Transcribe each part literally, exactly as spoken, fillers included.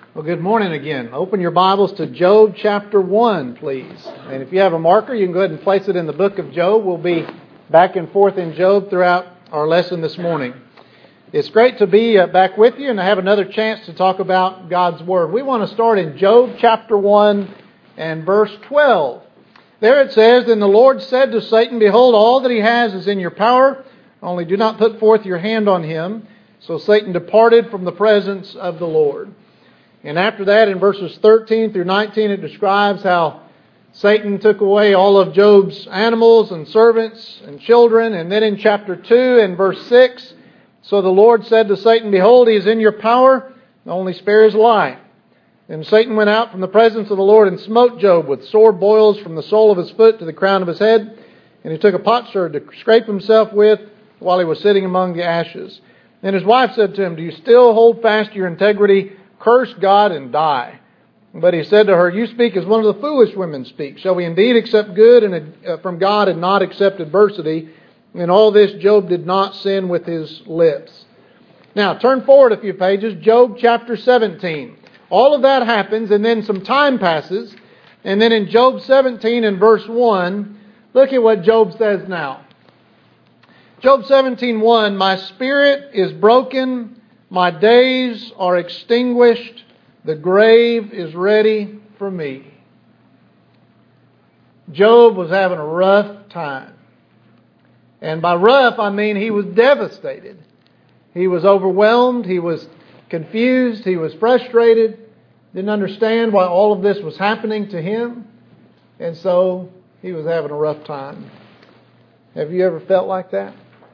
Well, good morning again. Open your Bibles to Job chapter one, please. And if you have a marker, you can go ahead and place it in the book of Job. We'll be back and forth in Job throughout our lesson this morning. It's great to be back with you and to have another chance to talk about God's Word. We want to start in Job chapter one and verse twelve. There it says, "Then the Lord said to Satan, Behold, all that he has is in your power, only do not put forth your hand on him. So Satan departed from the presence of the Lord." And after that, in verses thirteen through nineteen, it describes how Satan took away all of Job's animals and servants and children. And then in chapter two and verse six, "So the Lord said to Satan, Behold, he is in your power, only spare his life. And Satan went out from the presence of the Lord and smote Job with sore boils from the sole of his foot to the crown of his head. And he took a potsherd to scrape himself with while he was sitting among the ashes. And his wife said to him, Do you still hold fast to your integrity? Curse God and die. But he said to her, You speak as one of the foolish women speak. Shall we indeed accept good and, uh, from God and not accept adversity? In all this, Job did not sin with his lips." Now, turn forward a few pages. Job chapter seventeen. All of that happens, and then some time passes. And then in Job seventeen and verse one, look at what Job says now. Job seventeen one, "My spirit is broken. My days are extinguished. The grave is ready for me." Job was having a rough time. And by rough, I mean he was devastated. He was overwhelmed. He was confused. He was frustrated. Didn't understand why all of this was happening to him. And so he was having a rough time. Have you ever felt like that?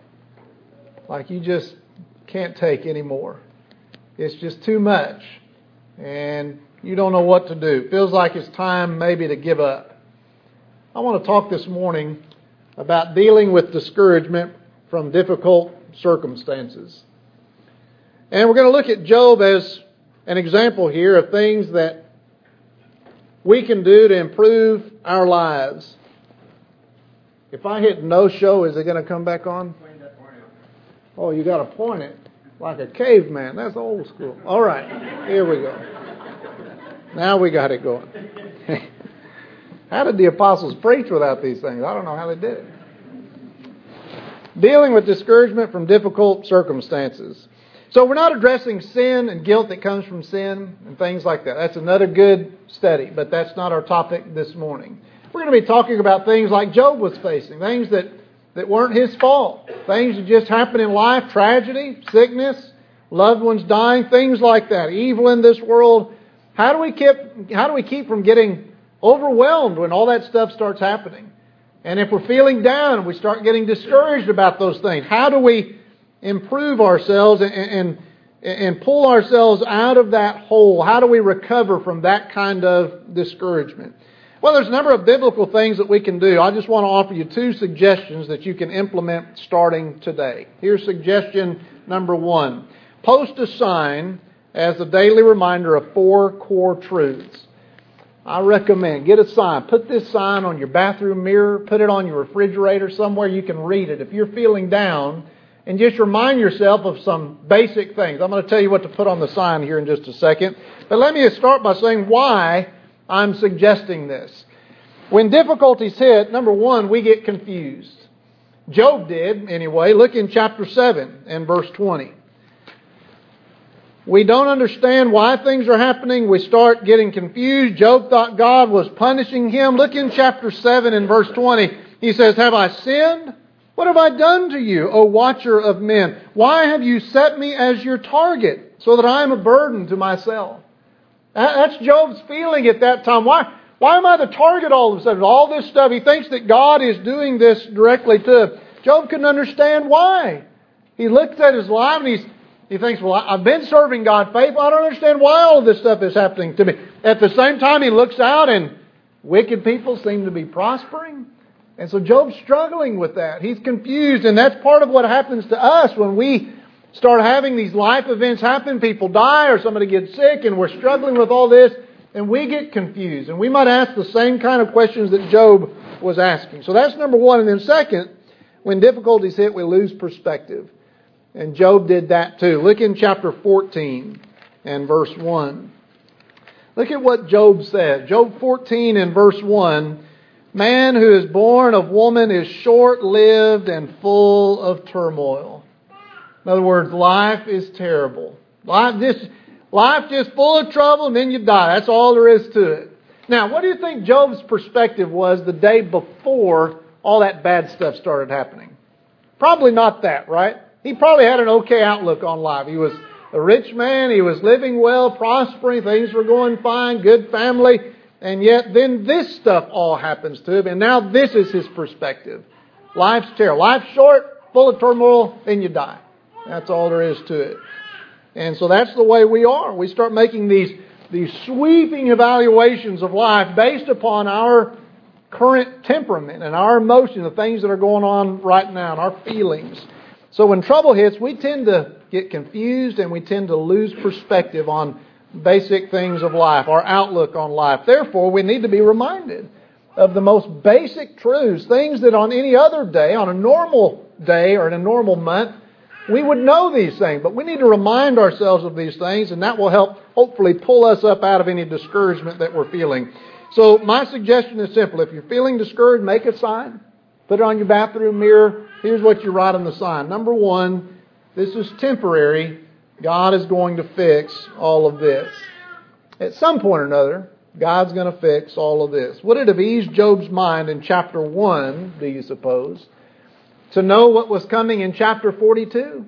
Like you just can't take anymore. It's just too much. And you don't know what to do. Feels like it's time maybe to give up. I want to talk this morning about dealing with discouragement from difficult circumstances. And we're going to look at Job as an example here of things that we can do to improve our lives. If I hit no show, is it going to come back on? Oh, you got to point it like a caveman. That's old school. All right, here we go. Now we got it going. How did the apostles preach without these things? I don't know how they did it. Dealing with discouragement from difficult circumstances. So we're not addressing sin and guilt that comes from sin and things like that. That's another good study, but that's not our topic this morning. We're going to be talking about things like Job was facing, things that, that weren't his fault, things that just happen in life, tragedy, sickness, loved ones dying, things like that, evil in this world. How do we keep, how do we keep from getting overwhelmed when all that stuff starts happening? And if we're feeling down, we start getting discouraged about those things. How do we improve ourselves and, and, and pull ourselves out of that hole? How do we recover from that kind of discouragement? Well, there's a number of biblical things that we can do. I just want to offer you two suggestions that you can implement starting today. Here's suggestion number one. Post a sign as a daily reminder of four core truths. I recommend, get a sign. Put this sign on your bathroom mirror. Put it on your refrigerator somewhere you can read it. If you're feeling down, and just remind yourself of some basic things. I'm going to tell you what to put on the sign here in just a second. But let me start by saying why I'm suggesting this. When difficulties hit, number one, we get confused. Job did, anyway. Look in chapter seven and verse twenty. We don't understand why things are happening. We start getting confused. Job thought God was punishing him. Look in chapter seven and verse twenty. He says, "Have I sinned? What have I done to you, O watcher of men? Why have you set me as your target, so that I am a burden to myself?" That's Job's feeling at that time. Why, why am I the target all of a sudden? All this stuff. He thinks that God is doing this directly to him. Job couldn't understand why. He looks at his life and he's, he thinks, well, I've been serving God faithful. I don't understand why all of this stuff is happening to me. At the same time, he looks out and wicked people seem to be prospering. And so Job's struggling with that. He's confused, and that's part of what happens to us when we start having these life events happen. People die or somebody gets sick, and we're struggling with all this, and we get confused. And we might ask the same kind of questions that Job was asking. So that's number one. And then second, when difficulties hit, we lose perspective. And Job did that too. Look in chapter fourteen and verse one. Look at what Job said. Job fourteen and verse one. Man who is born of woman is short-lived and full of turmoil. In other words, life is terrible. Life just, life just full of trouble and then you die. That's all there is to it. Now, what do you think Job's perspective was the day before all that bad stuff started happening? Probably not that, right? He probably had an okay outlook on life. He was a rich man. He was living well, prospering. Things were going fine, good family. And yet then this stuff all happens to him. And now this is his perspective. Life's terrible. Life's short, full of turmoil, then you die. That's all there is to it. And so that's the way we are. We start making these, these sweeping evaluations of life based upon our current temperament and our emotions, the things that are going on right now, and our feelings. So when trouble hits, we tend to get confused and we tend to lose perspective on basic things of life, our outlook on life. Therefore, we need to be reminded of the most basic truths, things that on any other day, on a normal day or in a normal month, we would know these things. But we need to remind ourselves of these things, and that will help hopefully pull us up out of any discouragement that we're feeling. So my suggestion is simple. If you're feeling discouraged, make a sign. Put it on your bathroom mirror. Here's what you write on the sign. Number one, this is temporary. God is going to fix all of this. At some point or another, God's going to fix all of this. Would it have eased Job's mind in chapter one, do you suppose, to know what was coming in chapter forty-two?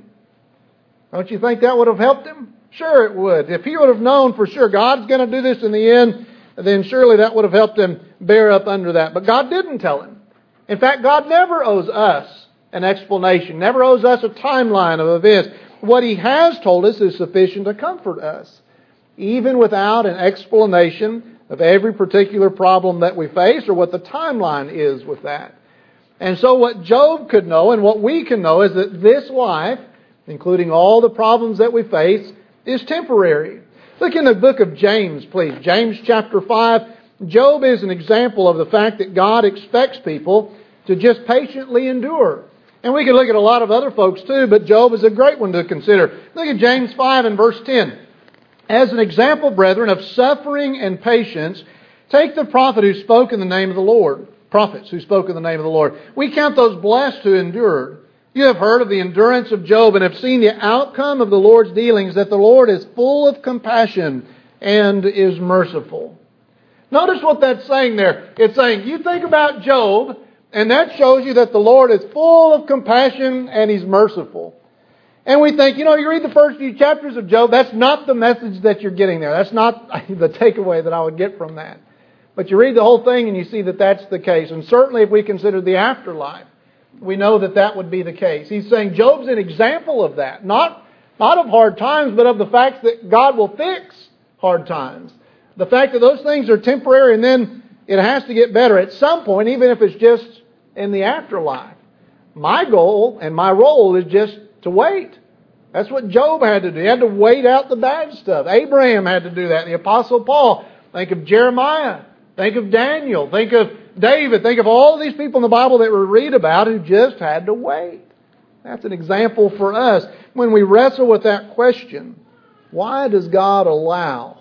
Don't you think that would have helped him? Sure it would. If he would have known for sure God's going to do this in the end, then surely that would have helped him bear up under that. But God didn't tell him. In fact, God never owes us an explanation, never owes us a timeline of events. What He has told us is sufficient to comfort us, even without an explanation of every particular problem that we face or what the timeline is with that. And so what Job could know and what we can know is that this life, including all the problems that we face, is temporary. Look in the book of James, please. James chapter five. Job is an example of the fact that God expects people to just patiently endure. And we can look at a lot of other folks too, but Job is a great one to consider. Look at James five and verse ten. As an example, brethren, of suffering and patience, take the prophet who spoke in the name of the Lord. Prophets who spoke in the name of the Lord. We count those blessed who endured. You have heard of the endurance of Job and have seen the outcome of the Lord's dealings, that the Lord is full of compassion and is merciful. Notice what that's saying there. It's saying, you think about Job, and that shows you that the Lord is full of compassion and He's merciful. And we think, you know, you read the first few chapters of Job, that's not the message that you're getting there. That's not the takeaway that I would get from that. But you read the whole thing and you see that that's the case. And certainly if we consider the afterlife, we know that that would be the case. He's saying Job's an example of that. Not, not of hard times, but of the fact that God will fix hard times. The fact that those things are temporary and then it has to get better at some point, even if it's just in the afterlife. My goal and my role is just to wait. That's what Job had to do. He had to wait out the bad stuff. Abraham had to do that. The Apostle Paul. Think of Jeremiah. Think of Daniel. Think of David. Think of all these people in the Bible that we read about who just had to wait. That's an example for us. When we wrestle with that question, why does God allow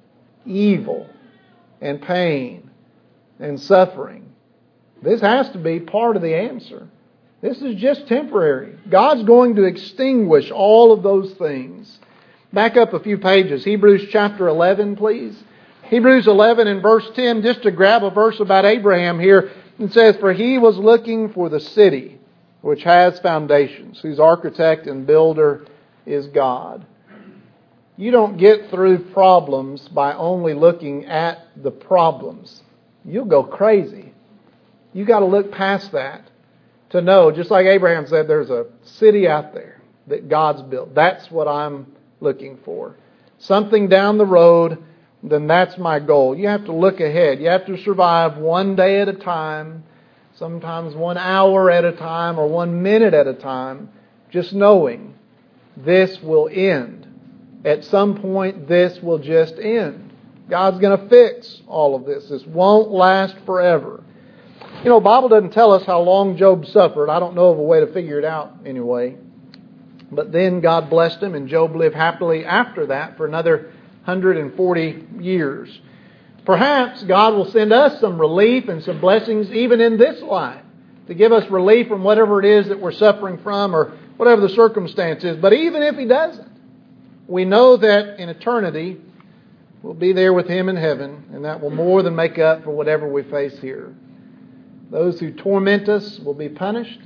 evil and pain and suffering? This has to be part of the answer. This is just temporary. God's going to extinguish all of those things. Back up a few pages. Hebrews chapter eleven, please. Hebrews eleven and verse ten, just to grab a verse about Abraham here. It says, for he was looking for the city which has foundations, whose architect and builder is God. You don't get through problems by only looking at the problems. You'll go crazy. You got to look past that to know, just like Abraham said, there's a city out there that God's built. That's what I'm looking for. Something down the road, then that's my goal. You have to look ahead. You have to survive one day at a time, sometimes one hour at a time, or one minute at a time, just knowing this will end. At some point, this will just end. God's going to fix all of this. This won't last forever. You know, the Bible doesn't tell us how long Job suffered. I don't know of a way to figure it out anyway. But then God blessed him, and Job lived happily after that for another one hundred forty years. Perhaps God will send us some relief and some blessings even in this life to give us relief from whatever it is that we're suffering from or whatever the circumstance is. But even if He doesn't, we know that in eternity we'll be there with Him in heaven, and that will more than make up for whatever we face here. Those who torment us will be punished.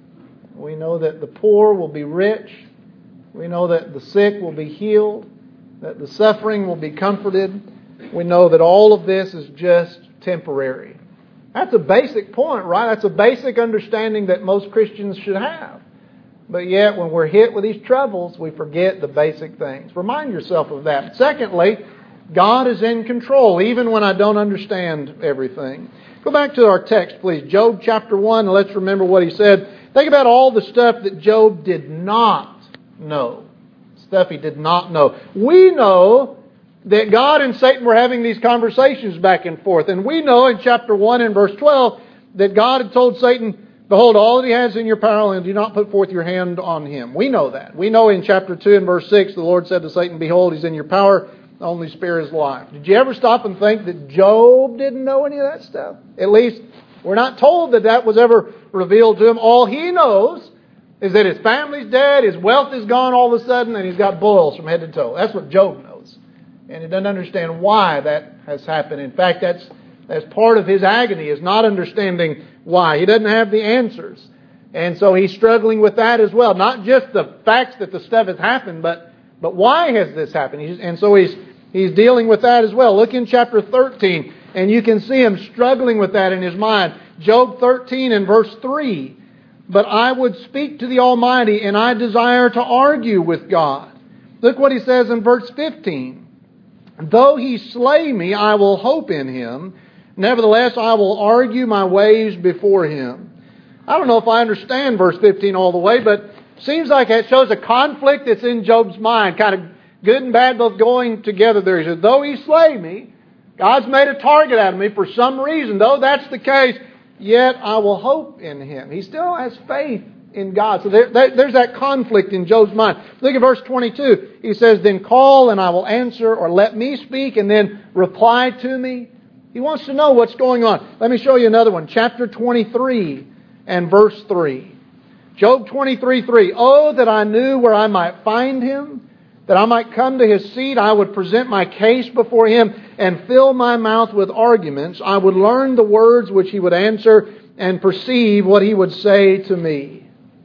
We know that the poor will be rich. We know that the sick will be healed, that the suffering will be comforted. We know that all of this is just temporary. That's a basic point, right? That's a basic understanding that most Christians should have. But yet, when we're hit with these troubles, we forget the basic things. Remind yourself of that. Secondly, God is in control, even when I don't understand everything. Go back to our text, please. Job chapter one, and let's remember what he said. Think about all the stuff that Job did not know. Stuff he did not know. We know that God and Satan were having these conversations back and forth. And we know in chapter one and verse twelve that God had told Satan, behold, all that he has in your power, and do not put forth your hand on him. We know that. We know in chapter two and verse six, the Lord said to Satan, behold, he's in your power, only spare his life. Did you ever stop and think that Job didn't know any of that stuff? At least, we're not told that that was ever revealed to him. All he knows is that his family's dead, his wealth is gone all of a sudden, and he's got boils from head to toe. That's what Job knows. And he doesn't understand why that has happened. In fact, that's that's part of his agony, is not understanding why. He doesn't have the answers. And so he's struggling with that as well. Not just the facts that the stuff has happened, but but why has this happened? He's, and so he's he's dealing with that as well. Look in chapter thirteen, and you can see him struggling with that in his mind. Job thirteen and verse three. But I would speak to the Almighty, and I desire to argue with God. Look what he says in verse fifteen. Though he slay me, I will hope in him. Nevertheless, I will argue my ways before him. I don't know if I understand verse fifteen all the way, but it seems like it shows a conflict that's in Job's mind. Kind of good and bad both going together there. He says, though he slay me, God's made a target out of me for some reason. Though that's the case, yet I will hope in him. He still has faith in God. So there, there, there's that conflict in Job's mind. Look at verse twenty-two. He says, then call and I will answer, or let me speak and then reply to me. He wants to know what's going on. Let me show you another one. Chapter twenty-three and verse three. Job twenty-three three. Oh, that I knew where I might find him, that I might come to his seat. I would present my case before him and fill my mouth with arguments. I would learn the words which he would answer and perceive what he would say to me.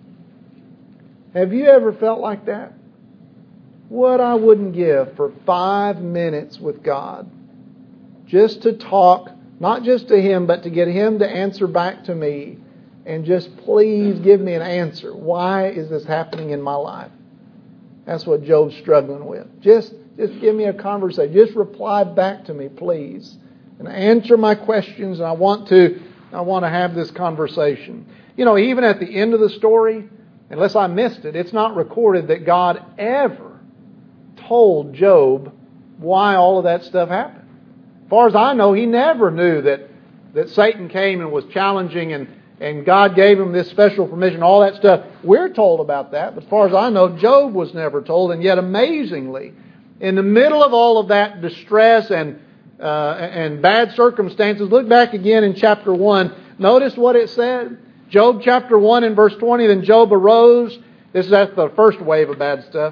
Have you ever felt like that? What I wouldn't give for five minutes with God. Just to talk, not just to Him, but to get Him to answer back to me. And just please give me an answer. Why is this happening in my life? That's what Job's struggling with. Just, just give me a conversation. Just reply back to me, please. And answer my questions. And I want to, I want to have this conversation. You know, even at the end of the story, unless I missed it, it's not recorded that God ever told Job why all of that stuff happened. As far as I know, he never knew that, that Satan came and was challenging and, and God gave him this special permission, all that stuff. We're told about that, but as far as I know, Job was never told. And yet, amazingly, in the middle of all of that distress and, uh, and bad circumstances, look back again in chapter one. Notice what it said. Job chapter one and verse twenty, then Job arose. This is after the first wave of bad stuff.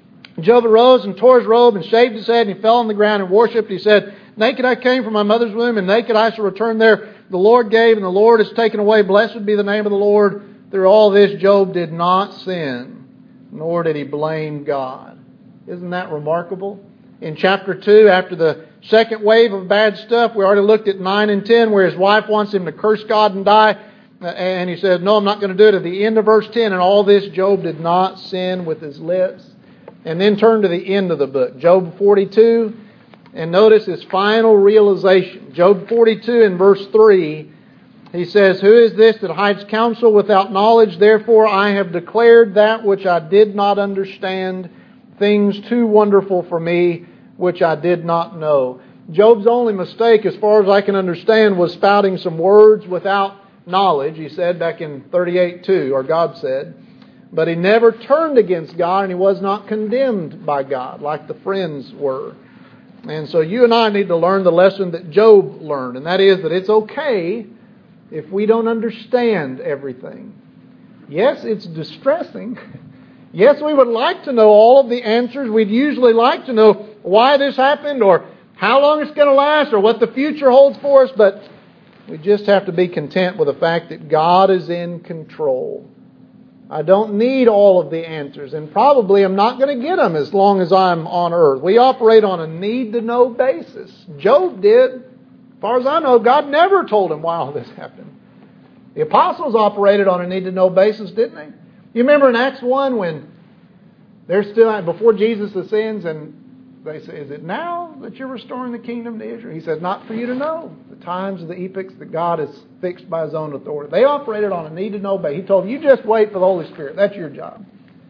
Job arose and tore his robe and shaved his head and he fell on the ground and worshipped. He said, naked I came from my mother's womb and naked I shall return there. The Lord gave and the Lord has taken away. Blessed be the name of the Lord. Through all this Job did not sin, nor did he blame God. Isn't that remarkable? In chapter two, after the second wave of bad stuff, we already looked at nine and ten where his wife wants him to curse God and die. And he says, no, I'm not going to do it. At the end of verse ten, and all this, Job did not sin with his lips. And then turn to the end of the book, Job forty-two, and notice his final realization. Job forty-two and verse three, he says, who is this that hides counsel without knowledge? Therefore I have declared that which I did not understand, things too wonderful for me, which I did not know. Job's only mistake, as far as I can understand, was spouting some words without knowledge, he said back in thirty-eight two, or God said. But he never turned against God and he was not condemned by God like the friends were. And so you and I need to learn the lesson that Job learned, and that is that it's okay if we don't understand everything. Yes, it's distressing. Yes, we would like to know all of the answers. We'd usually like to know why this happened or how long it's going to last or what the future holds for us, but we just have to be content with the fact that God is in control. I don't need all of the answers, and probably I'm not going to get them as long as I'm on earth. We operate on a need-to-know basis. Job did. As far as I know, God never told him why all this happened. The apostles operated on a need-to-know basis, didn't they? You remember in Acts one when they're still, before Jesus ascends, and they say, is it now that you're restoring the kingdom to Israel? He said, not for you to know the times of the epochs that God has fixed by His own authority. They operated on a need-to-know basis. He told them, you just wait for the Holy Spirit. That's your job.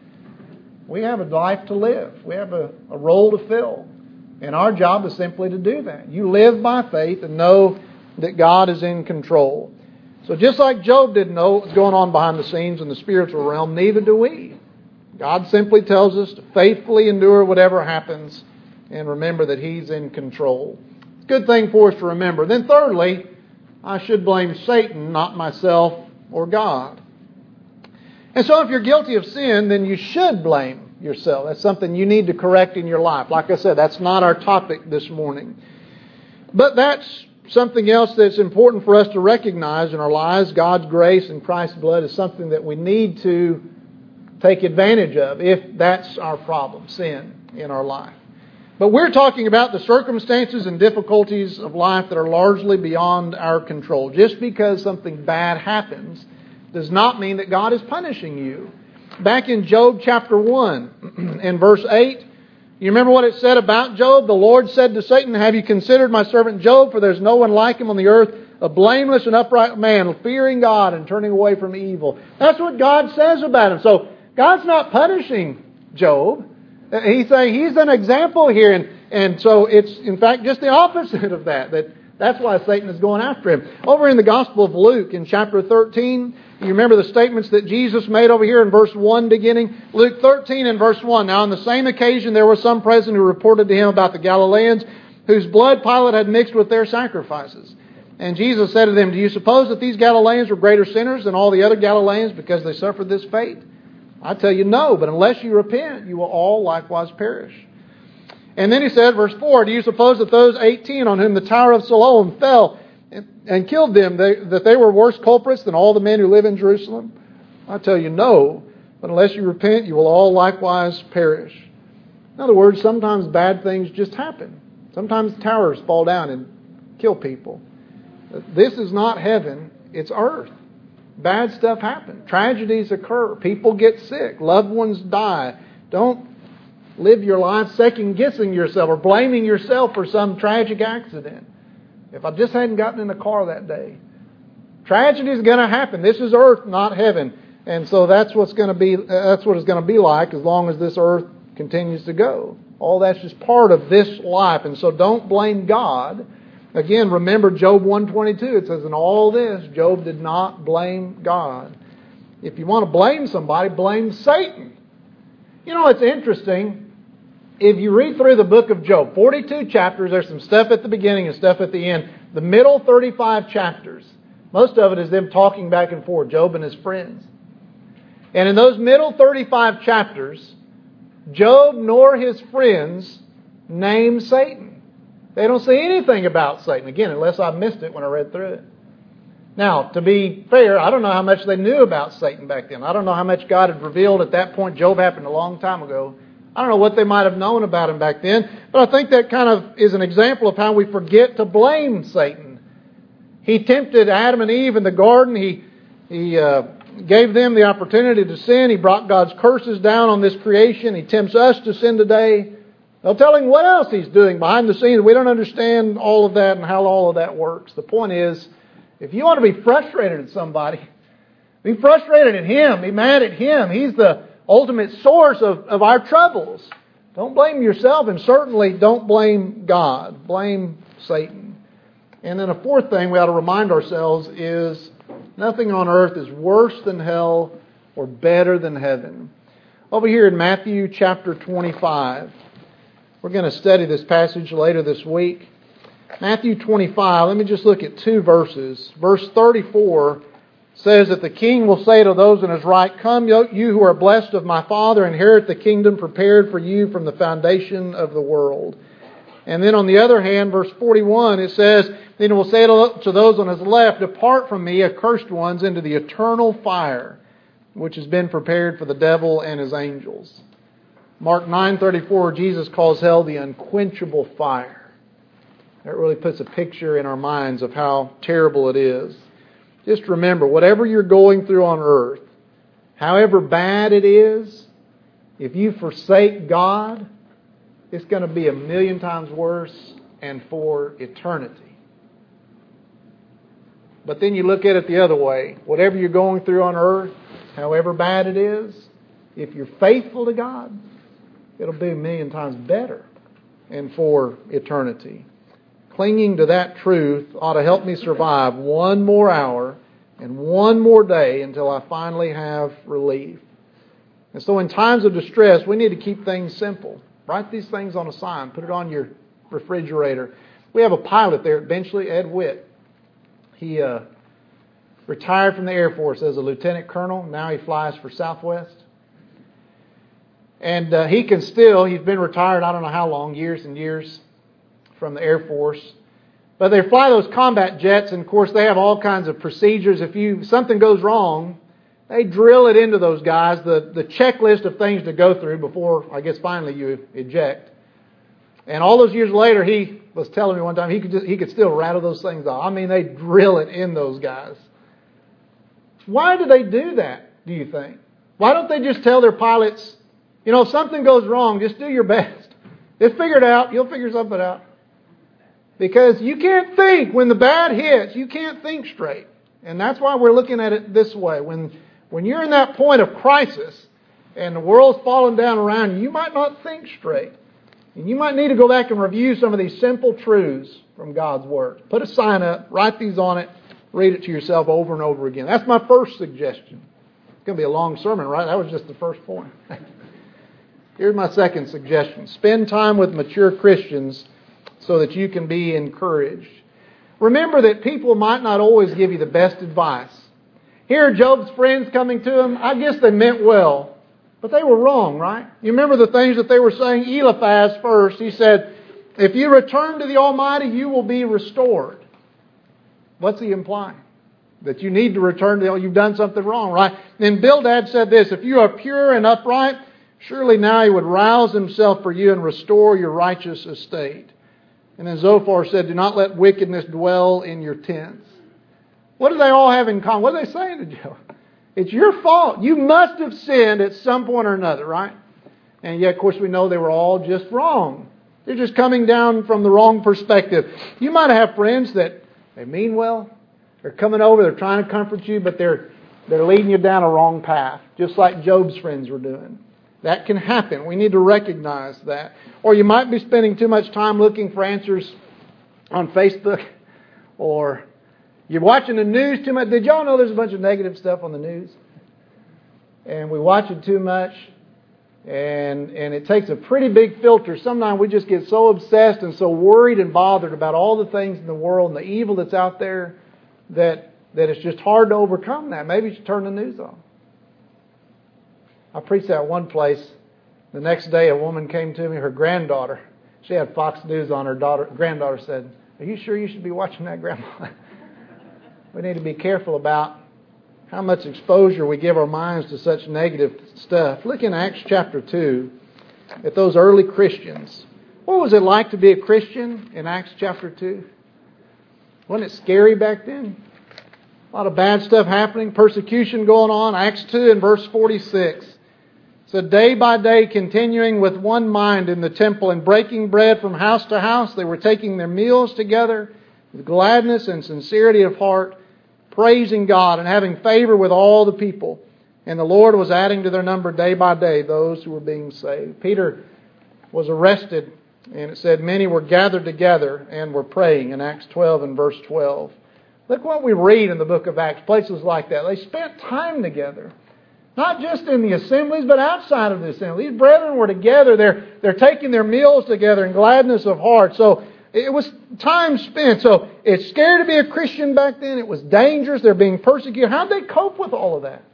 We have a life to live. We have a, a role to fill. And our job is simply to do that. You live by faith and know that God is in control. So just like Job didn't know what was going on behind the scenes in the spiritual realm, neither do we. God simply tells us to faithfully endure whatever happens and remember that He's in control. It's a good thing for us to remember. Then thirdly, I should blame Satan, not myself or God. And so if you're guilty of sin, then you should blame yourself. That's something you need to correct in your life. Like I said, that's not our topic this morning. But that's something else that's important for us to recognize in our lives. God's grace and Christ's blood is something that we need to take advantage of if that's our problem, sin in our life. But we're talking about the circumstances and difficulties of life that are largely beyond our control. Just because something bad happens does not mean that God is punishing you. Back in Job chapter one and verse eight, you remember what it said about Job? The Lord said to Satan, have you considered my servant Job? For there's no one like him on the earth, a blameless and upright man, fearing God and turning away from evil. That's what God says about him. So God's not punishing Job. He's saying he's an example here. And, and so it's, in fact, just the opposite of that. That that's why Satan is going after him. Over in the Gospel of Luke, in chapter thirteen, you remember the statements that Jesus made over here in verse one beginning? Luke thirteen and verse one. Now on the same occasion there was some present who reported to him about the Galileans, whose blood Pilate had mixed with their sacrifices. And Jesus said to them, do you suppose that these Galileans were greater sinners than all the other Galileans because they suffered this fate? I tell you no, but unless you repent, you will all likewise perish. And then he said, verse four, do you suppose that those eighteen on whom the Tower of Siloam fell and, and killed them, they, that they were worse culprits than all the men who live in Jerusalem? I tell you no, but unless you repent, you will all likewise perish. In other words, sometimes bad things just happen. Sometimes towers fall down and kill people. This is not heaven, it's earth. Bad stuff happens. Tragedies occur. People get sick. Loved ones die. Don't live your life second-guessing yourself or blaming yourself for some tragic accident. If I just hadn't gotten in the car that day. Tragedy is going to happen. This is earth, not heaven. And so that's what's going to be. That's what it's going to be like as long as this earth continues to go. All that's just part of this life. And so don't blame God. Again, remember Job one twenty-two. It says, in all this, Job did not blame God. If you want to blame somebody, blame Satan. You know, it's interesting. If you read through the book of Job, forty-two chapters, there's some stuff at the beginning and stuff at the end. The middle thirty-five chapters, most of it is them talking back and forth, Job and his friends. And in those middle thirty-five chapters, Job nor his friends name Satan. They don't say anything about Satan. Again, unless I missed it when I read through it. Now, to be fair, I don't know how much they knew about Satan back then. I don't know how much God had revealed at that point. Job happened a long time ago. I don't know what they might have known about him back then. But I think that kind of is an example of how we forget to blame Satan. He tempted Adam and Eve in the garden. He, he uh, gave them the opportunity to sin. He brought God's curses down on this creation. He tempts us to sin today. No telling what else he's doing behind the scenes. We don't understand all of that and how all of that works. The point is, if you want to be frustrated at somebody, be frustrated at him. Be mad at him. He's the ultimate source of, of our troubles. Don't blame yourself, and certainly don't blame God. Blame Satan. And then a fourth thing we ought to remind ourselves is nothing on earth is worse than hell or better than heaven. Over here in Matthew chapter twenty-five. We're going to study this passage later this week. Matthew twenty-five, let me just look at two verses. Verse thirty-four says that the king will say to those in his right, "Come, you who are blessed of my Father, inherit the kingdom prepared for you from the foundation of the world." And then on the other hand, verse forty-one, it says, "Then he will say to those on his left, Depart from me, accursed ones, into the eternal fire, which has been prepared for the devil and his angels." Mark nine thirty-four, Jesus calls hell the unquenchable fire. That really puts a picture in our minds of how terrible it is. Just remember, whatever you're going through on earth, however bad it is, if you forsake God, it's going to be a million times worse and for eternity. But then you look at it the other way. Whatever you're going through on earth, however bad it is, if you're faithful to God, it'll be a million times better and for eternity. Clinging to that truth ought to help me survive one more hour and one more day until I finally have relief. And so in times of distress, we need to keep things simple. Write these things on a sign. Put it on your refrigerator. We have a pilot there at Benchley, Ed Witt. He uh, retired from the Air Force as a lieutenant colonel. Now he flies for Southwest. And uh, he can still, he's been retired I don't know how long, years and years from the Air Force. But they fly those combat jets, and of course they have all kinds of procedures. If you something goes wrong, they drill it into those guys, the, the checklist of things to go through before, I guess, finally you eject. And all those years later, he was telling me one time he could just, he could still rattle those things off. I mean, they drill it in those guys. Why do they do that, do you think? Why don't they just tell their pilots, you know, if something goes wrong, just do your best. Just figure it out. You'll figure something out. Because you can't think when the bad hits. You can't think straight. And that's why we're looking at it this way. When when you're in that point of crisis and the world's falling down around you, you might not think straight. And you might need to go back and review some of these simple truths from God's Word. Put a sign up, write these on it, read it to yourself over and over again. That's my first suggestion. It's going to be a long sermon, right? That was just the first point. Here's my second suggestion. Spend time with mature Christians so that you can be encouraged. Remember that people might not always give you the best advice. Here are Job's friends coming to him. I guess they meant well, but they were wrong, right? You remember the things that they were saying? Eliphaz first, he said, if you return to the Almighty, you will be restored. What's he implying? That you need to return to the Almighty. You've done something wrong, right? Then Bildad said this, if you are pure and upright, surely now he would rouse himself for you and restore your righteous estate. And then Zophar said, do not let wickedness dwell in your tents. What do they all have in common? What are they saying to Job? It's your fault. You must have sinned at some point or another, right? And yet, of course, we know they were all just wrong. They're just coming down from the wrong perspective. You might have friends that they mean well. They're coming over, they're trying to comfort you, but they're they're leading you down a wrong path, just like Job's friends were doing. That can happen. We need to recognize that. Or you might be spending too much time looking for answers on Facebook. Or you're watching the news too much. Did y'all know there's a bunch of negative stuff on the news? And we watch it too much. And, and it takes a pretty big filter. Sometimes we just get so obsessed and so worried and bothered about all the things in the world and the evil that's out there that, that it's just hard to overcome that. Maybe you should turn the news on. I preached at one place. The next day, a woman came to me, her granddaughter. She had Fox News on. Her daughter, granddaughter said, are you sure you should be watching that, Grandma? We need to be careful about how much exposure we give our minds to such negative stuff. Look in Acts chapter two at those early Christians. What was it like to be a Christian in Acts chapter two? Wasn't it scary back then? A lot of bad stuff happening, persecution going on. Acts two and verse forty-six. So day by day, continuing with one mind in the temple and breaking bread from house to house, they were taking their meals together with gladness and sincerity of heart, praising God and having favor with all the people. And the Lord was adding to their number day by day those who were being saved. Peter was arrested, and it said many were gathered together and were praying in Acts twelve and verse twelve. Look what we read in the book of Acts, places like that. They spent time together. Not just in the assemblies, but outside of the assembly. These brethren were together. They're, they're taking their meals together in gladness of heart. So it was time spent. So it's scary to be a Christian back then. It was dangerous. They're being persecuted. How'd they cope with all of that?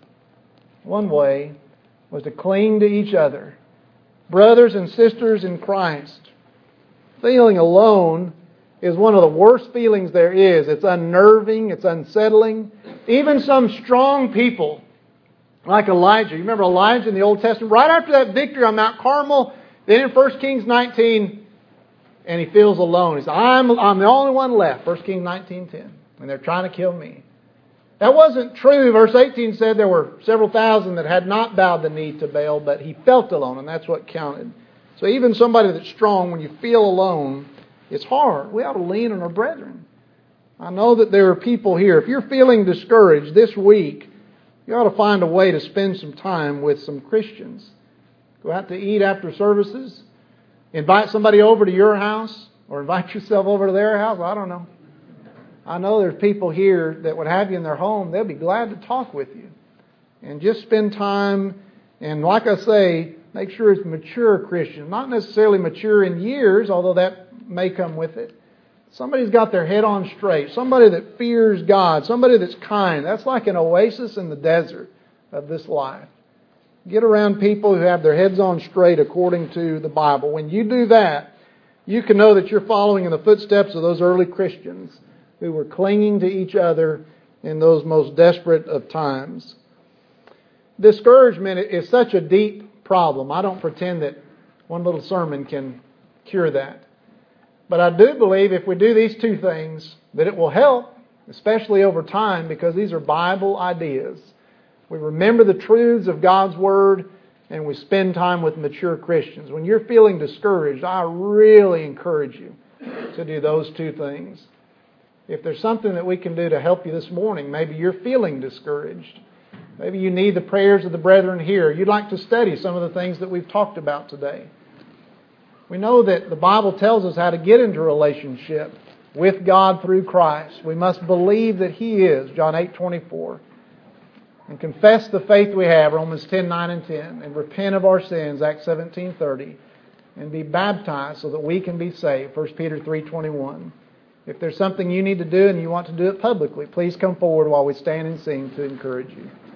One way was to cling to each other. Brothers and sisters in Christ. Feeling alone is one of the worst feelings there is. It's unnerving. It's unsettling. Even some strong people, like Elijah. You remember Elijah in the Old Testament? Right after that victory on Mount Carmel, then in First Kings nineteen, and he feels alone. He says, I'm, I'm the only one left. First Kings nineteen ten. And they're trying to kill me. That wasn't true. Verse eighteen said there were several thousand that had not bowed the knee to Baal, but he felt alone, and that's what counted. So even somebody that's strong, when you feel alone, it's hard. We ought to lean on our brethren. I know that there are people here. If you're feeling discouraged this week, you ought to find a way to spend some time with some Christians. Go out to eat after services. Invite somebody over to your house, or invite yourself over to their house. I don't know. I know there's people here that would have you in their home. They'll be glad to talk with you. And just spend time. And like I say, make sure it's mature Christian. Not necessarily mature in years, although that may come with it. Somebody's got their head on straight. Somebody that fears God. Somebody that's kind. That's like an oasis in the desert of this life. Get around people who have their heads on straight according to the Bible. When you do that, you can know that you're following in the footsteps of those early Christians who were clinging to each other in those most desperate of times. Discouragement is such a deep problem. I don't pretend that one little sermon can cure that. But I do believe if we do these two things, that it will help, especially over time, because these are Bible ideas. We remember the truths of God's Word, and we spend time with mature Christians. When you're feeling discouraged, I really encourage you to do those two things. If there's something that we can do to help you this morning, maybe you're feeling discouraged. Maybe you need the prayers of the brethren here. You'd like to study some of the things that we've talked about today. We know that the Bible tells us how to get into a relationship with God through Christ. We must believe that He is, John eight twenty-four. And confess the faith we have, Romans ten nine and ten. And repent of our sins, Acts seventeen thirty. And be baptized so that we can be saved, First Peter three twenty-one. If there's something you need to do and you want to do it publicly, please come forward while we stand and sing to encourage you.